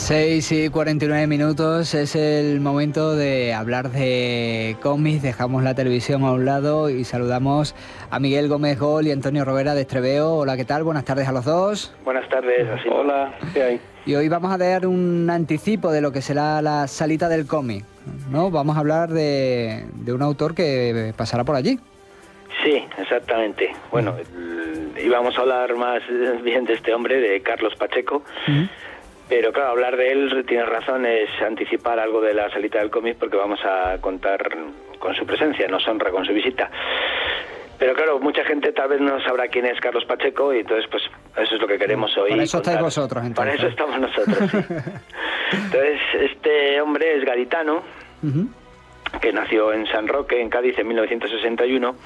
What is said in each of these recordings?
6:49, es el momento de hablar de cómics. Dejamos la televisión a un lado y saludamos a Miguel Gómez Gol y Antonio Robera de Estreveo. Hola, ¿qué tal? Buenas tardes a los dos. Buenas tardes. Así. Hola, ¿qué hay? Y hoy vamos a dar un anticipo de lo que será la salita del cómic, ¿no? Vamos a hablar de un autor que pasará por allí. Sí, exactamente. Bueno, íbamos a hablar más bien de este hombre, de Carlos Pacheco. Pero claro, hablar de él, tienes razón, es anticipar algo de la salita del cómic porque vamos a contar con su presencia, nos honra con su visita. Pero claro, mucha gente tal vez no sabrá quién es Carlos Pacheco y entonces pues eso es lo que queremos hoy. Para eso contar. Estáis vosotros, entonces. Para eso estamos nosotros, sí. Entonces, este hombre es gaditano, que nació en San Roque, en Cádiz, en 1961,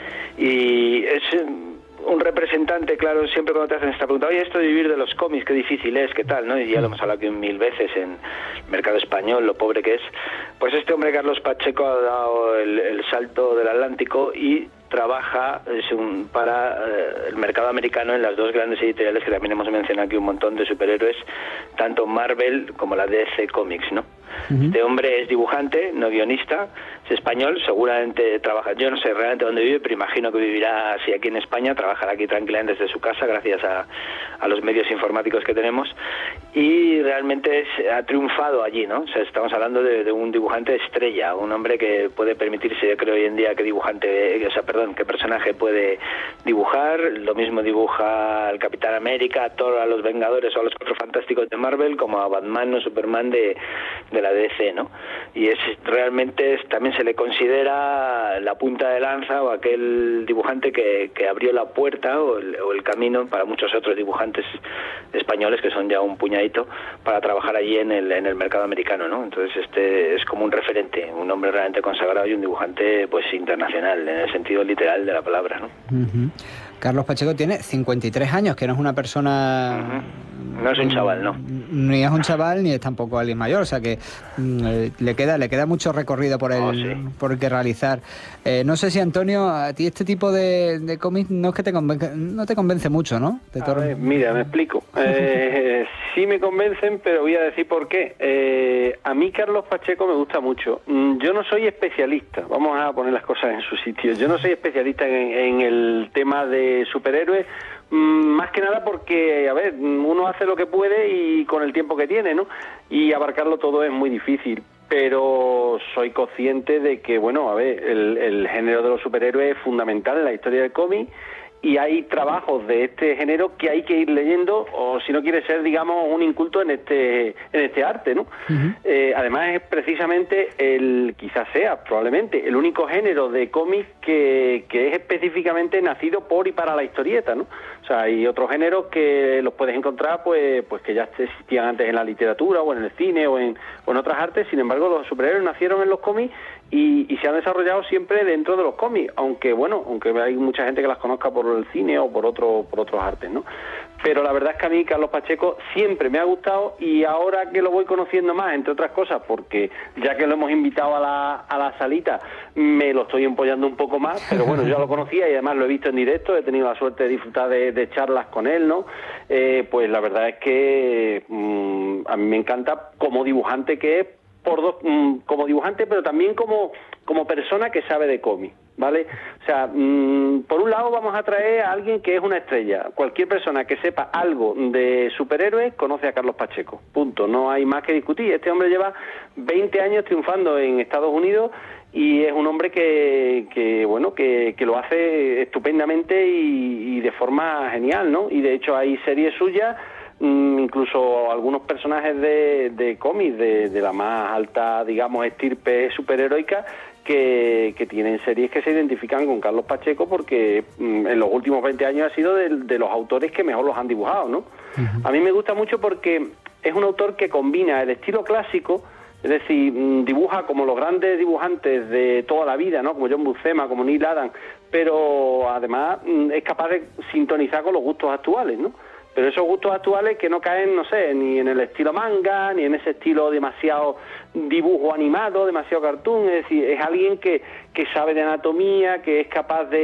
y es un representante, claro, siempre cuando te hacen esta pregunta, oye, esto de vivir de los cómics, qué difícil es, qué tal, ¿no? Y ya lo hemos hablado aquí 1000 veces en el mercado español, lo pobre que es. Pues este hombre, Carlos Pacheco, ha dado el salto del Atlántico y trabaja para el mercado americano en las dos grandes editoriales que también hemos mencionado aquí un montón de superhéroes, tanto Marvel como la DC Comics, ¿no? Este hombre es dibujante, no guionista, es español, seguramente trabaja, yo no sé realmente dónde vive, pero imagino que vivirá así aquí en España, trabajará aquí tranquilamente desde su casa gracias a los medios informáticos que tenemos, y realmente ha triunfado allí, ¿no? O sea, estamos hablando de un dibujante estrella, un hombre que puede permitirse, yo creo hoy en día, qué personaje puede dibujar. Lo mismo dibuja al Capitán América, a Thor, a los Vengadores o a los Cuatro Fantásticos de Marvel, como a Batman o Superman de la DC, ¿no? Y realmente también se le considera la punta de lanza o aquel dibujante que abrió la puerta o el camino para muchos otros dibujantes españoles, que son ya un puñadito, para trabajar allí en el mercado americano, ¿no? Entonces este es como un referente, un hombre realmente consagrado y un dibujante pues internacional, en el sentido literal de la palabra, ¿no? Carlos Pacheco tiene 53 años, que no es una persona... No es un chaval, ¿no? Ni es un chaval, ni es tampoco alguien mayor, o sea que le queda mucho recorrido por el que realizar. No sé si, Antonio, a ti este tipo de cómics no es que no te convence mucho, ¿no? Mira, me explico. Sí me convencen, pero voy a decir por qué. A mí Carlos Pacheco me gusta mucho. Yo no soy especialista, vamos a poner las cosas en su sitio. Yo no soy especialista en el tema de superhéroes, más que nada porque, a ver, uno hace lo que puede y con el tiempo que tiene, ¿no? Y abarcarlo todo es muy difícil. Pero soy consciente de que, bueno, a ver, el género de los superhéroes es fundamental en la historia del cómic. Y hay trabajos de este género que hay que ir leyendo, o si no quiere ser, digamos, un inculto en este arte, ¿no? Además es precisamente quizás sea, probablemente, el único género de cómic que es específicamente nacido por y para la historieta, ¿no? O sea, hay otros géneros que los puedes encontrar, pues que ya existían antes en la literatura, o en el cine, o en otras artes. Sin embargo, los superhéroes nacieron en los cómics y se han desarrollado siempre dentro de los cómics, aunque hay mucha gente que las conozca por el cine o por otros artes, ¿no? Pero la verdad es que a mí Carlos Pacheco siempre me ha gustado, y ahora que lo voy conociendo más, entre otras cosas, porque ya que lo hemos invitado a la salita, me lo estoy empollando un poco más, pero bueno, yo lo conocía y además lo he visto en directo, he tenido la suerte de disfrutar de charlas con él, ¿no? Pues la verdad es que a mí me encanta como dibujante que es, como dibujante, pero también como persona que sabe de cómic, ¿vale? O sea, por un lado vamos a traer a alguien que es una estrella. Cualquier persona que sepa algo de superhéroes conoce a Carlos Pacheco, punto, no hay más que discutir. Este hombre lleva 20 años triunfando en Estados Unidos y es un hombre que lo hace estupendamente y de forma genial, ¿no? Y de hecho hay series suyas, incluso algunos personajes de cómics de la más alta, digamos, estirpe superheroica, que tienen series que se identifican con Carlos Pacheco porque en los últimos 20 años ha sido de los autores que mejor los han dibujado, ¿no? A mí me gusta mucho porque es un autor que combina el estilo clásico, es decir, dibuja como los grandes dibujantes de toda la vida, ¿no? Como John Buscema, como Neil Adams, pero además es capaz de sintonizar con los gustos actuales, ¿no? Pero esos gustos actuales que no caen, no sé, ni en el estilo manga, ni en ese estilo demasiado dibujo animado, demasiado cartoon. Es decir, es alguien que sabe de anatomía, que es capaz de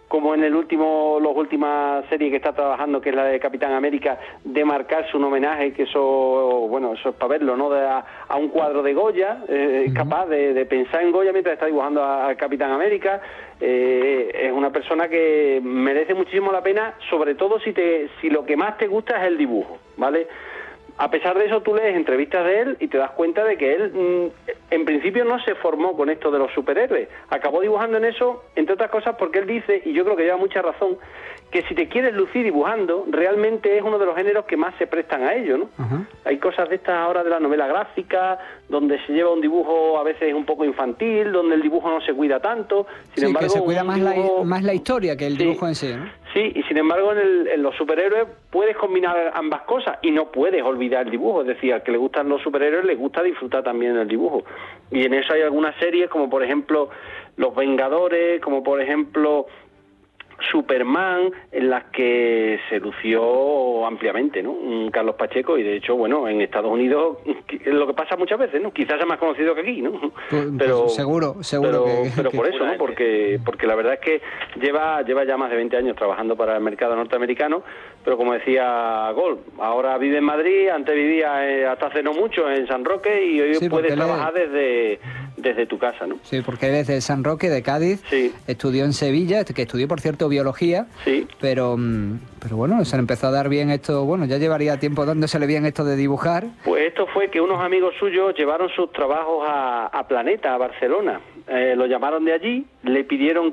como en las últimas series que está trabajando, que es la de Capitán América, de marcarse un homenaje, que eso es para verlo, ¿no? A un cuadro de Goya, capaz de pensar en Goya mientras está dibujando al Capitán América. Es una persona que merece muchísimo la pena, sobre todo si lo que más te gusta es el dibujo, ¿vale? A pesar de eso, tú lees entrevistas de él y te das cuenta de que él, en principio, no se formó con esto de los superhéroes. Acabó dibujando en eso, entre otras cosas, porque él dice, y yo creo que lleva mucha razón, que si te quieres lucir dibujando, realmente es uno de los géneros que más se prestan a ello, ¿no? Uh-huh. Hay cosas de estas ahora de la novela gráfica, donde se lleva un dibujo a veces un poco infantil, donde el dibujo no se cuida tanto. Sin embargo, que se cuida más la historia que el dibujo en sí, ¿no? Sí, y sin embargo en los superhéroes puedes combinar ambas cosas y no puedes olvidar el dibujo. Es decir, al que le gustan los superhéroes le gusta disfrutar también del dibujo. Y en eso hay algunas series como por ejemplo Los Vengadores, como por ejemplo Superman, en las que se lució ampliamente, ¿no? Carlos Pacheco, y de hecho, bueno, en Estados Unidos es lo que pasa muchas veces, ¿no? Quizás sea más conocido que aquí, ¿no? Pero seguro pero por eso, ¿no? Porque la verdad es que lleva ya más de 20 años trabajando para el mercado norteamericano, pero como decía Gol, ahora vive en Madrid, antes vivía hasta hace no mucho en San Roque, y hoy puedes trabajar desde tu casa, ¿no? Sí, porque él es de San Roque, de Cádiz, estudió en Sevilla, que estudió, por cierto, biología, pero bueno, se le empezó a dar bien esto, bueno, ya llevaría tiempo dándosele bien esto de dibujar. Pues esto fue que unos amigos suyos llevaron sus trabajos a Planeta, a Barcelona. Lo llamaron de allí, le pidieron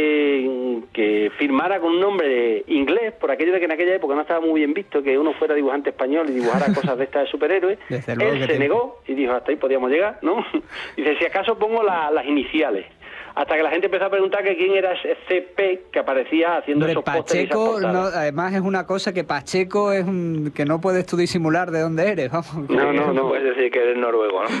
que firmara con un nombre inglés, por aquello de que en aquella época no estaba muy bien visto que uno fuera dibujante español y dibujara cosas de estas de superhéroes. Él se negó y dijo, hasta ahí podíamos llegar, ¿no? Y dice, si acaso pongo las iniciales. Hasta que la gente empezó a preguntar que quién era ese CP que aparecía haciendo esos pósteres. Pacheco, además es una cosa que Pacheco es que no puedes tú disimular de dónde eres, vamos. No puedes decir que eres noruego, ¿no?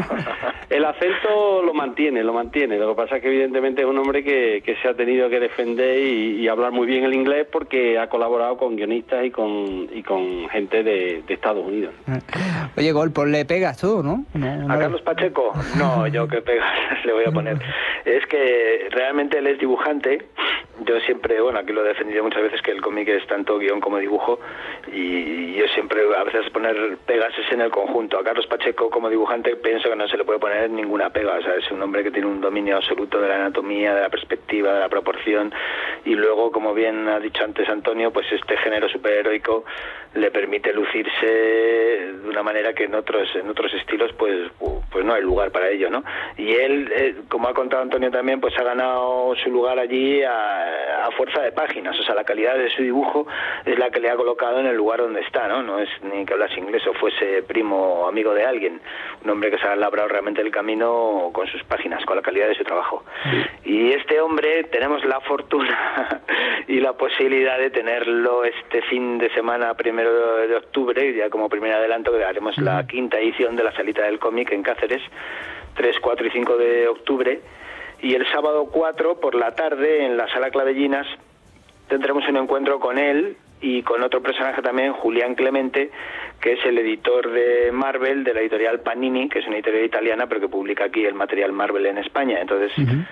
El acento lo mantiene. Lo que pasa es que evidentemente es un hombre que se ha tenido que defender y hablar muy bien el inglés, porque ha colaborado con guionistas y con gente de Estados Unidos. Oye, Gol, pues le pegas tú, ¿no? ¿A Carlos Pacheco? No, yo que pegas le voy a poner. Es que realmente él es dibujante. Yo siempre, aquí lo he defendido muchas veces, que el cómic es tanto guión como dibujo, y yo siempre a veces poner pegas es en el conjunto. A Carlos Pacheco como dibujante pienso que no se le puede poner ninguna pega. O sea, es un hombre que tiene un dominio absoluto de la anatomía, de la perspectiva, de la proporción, y luego, como bien ha dicho antes Antonio, pues este género superheroico le permite lucirse de una manera que en otros estilos pues no hay lugar para ello, ¿no? Y él, como ha contado Antonio también, pues ha ganado su lugar allí a fuerza de páginas. O sea, la calidad de su dibujo es la que le ha colocado en el lugar donde está, ¿no? No es ni que hablase inglés o fuese primo o amigo de alguien. Un hombre que se ha labrado realmente el camino con sus páginas, con la calidad de su trabajo. Sí. Y este hombre, tenemos la fortuna y la posibilidad de tenerlo este fin de semana, 1 de octubre, ya como primer adelanto, que haremos la 5ª edición de la Salita del Cómic en Cáceres, 3, 4 y 5 de octubre. Y el sábado 4 por la tarde, en la Sala Clavellinas, tendremos un encuentro con él y con otro personaje también, Julián Clemente, que es el editor de Marvel, de la editorial Panini, que es una editorial italiana, pero que publica aquí el material Marvel en España. Entonces,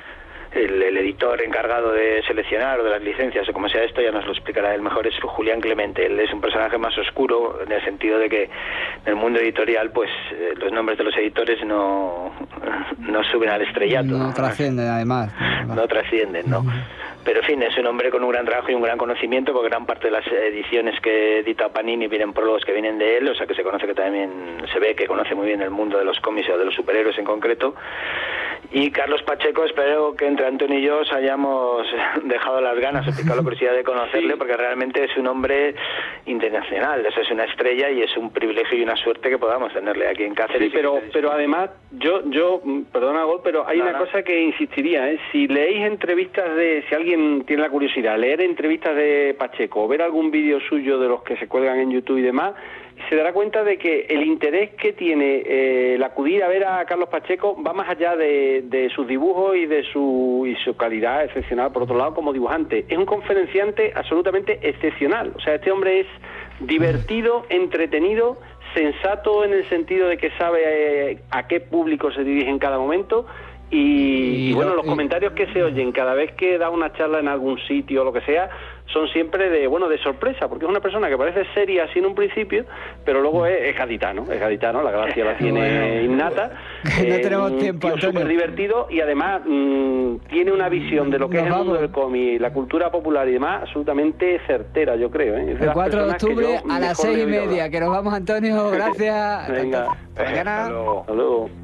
el editor encargado de seleccionar o de las licencias o como sea esto, ya nos lo explicará él mejor, es Julián Clemente. Él es un personaje más oscuro, en el sentido de que en el mundo editorial pues los nombres de los editores no suben al estrellato. No trascienden, además. No trascienden, ¿no? Pero en fin, es un hombre con un gran trabajo y un gran conocimiento, porque gran parte de las ediciones que edita Panini vienen prólogos que vienen de él, o sea que se conoce, que también se ve que conoce muy bien el mundo de los cómics o de los superhéroes en concreto. Y Carlos Pacheco, espero que entre Antonio y yo os hayamos dejado las ganas, os picado la curiosidad de conocerle, porque realmente es un hombre internacional, eso es una estrella y es un privilegio y una suerte que podamos tenerle aquí en Cáceres. Sí, pero además, yo perdona, Gol, pero hay una cosa que insistiría, si leéis entrevistas si alguien tiene la curiosidad, leer entrevistas de Pacheco o ver algún vídeo suyo de los que se cuelgan en YouTube y demás, se dará cuenta de que el interés que tiene el acudir a ver a Carlos Pacheco va más allá de sus dibujos y de su calidad excepcional, por otro lado, como dibujante. Es un conferenciante absolutamente excepcional. O sea, este hombre es divertido, entretenido, sensato en el sentido de que sabe a qué público se dirige en cada momento, Y bueno, los comentarios que se oyen cada vez que da una charla en algún sitio o lo que sea, son siempre de sorpresa, porque es una persona que parece seria así en un principio, pero luego es gaditano, la gracia la tiene innata. No tenemos tiempo, Antonio. Súper divertido y además tiene una visión de lo que es el mundo del cómic, la cultura popular y demás, absolutamente certera, yo creo. Es de el 4 de octubre a las 6:30, hablar. que nos vamos, Antonio, gracias. Venga, hasta mañana. Hasta luego.